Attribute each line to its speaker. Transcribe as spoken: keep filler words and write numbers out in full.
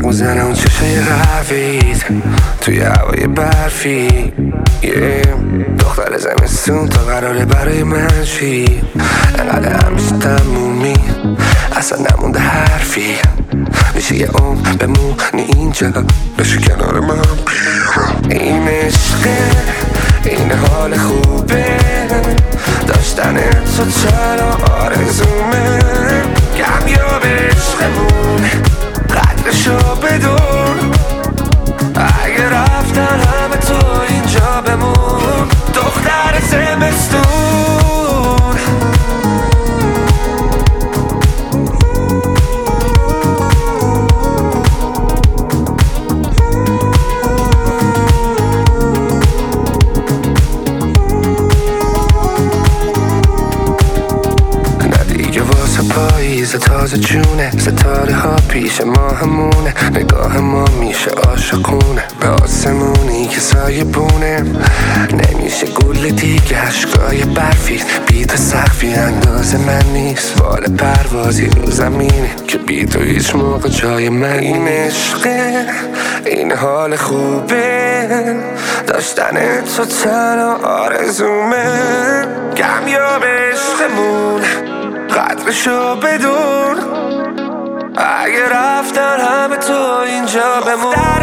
Speaker 1: میزنه اون چشای قهوه‌ایت توی هوای برفی yeah. دختر زمستون تا قراره برای من چی؟ انقدر همیشه تمومی اصلا نمونده حرفی میشه یه عمر بمونی اینجا بشه کنار من بیا. این عشقه این حال خوبه داشتن تو چرا آرزومه کمیاب عشقمون قدرشو بدون اگه رفتن همه تو اینجا بمون دختر زمستون پاییز تازه جونه ستاره ها پیش ما همونه نگاه ما میشه عاشقونه به آسمونی که سایه بونه نمیشه گل دیگه عشقای برفی بی تو سقفی اندازه من نیست بال پروازی رو زمینه که بی تو هیچ موقع جای من این عشقه این حال خوبه داشتن تو تنها آرزومه کمیاب عشقمون قدرشو بدون اگه رفتن همه تو اینجا بمون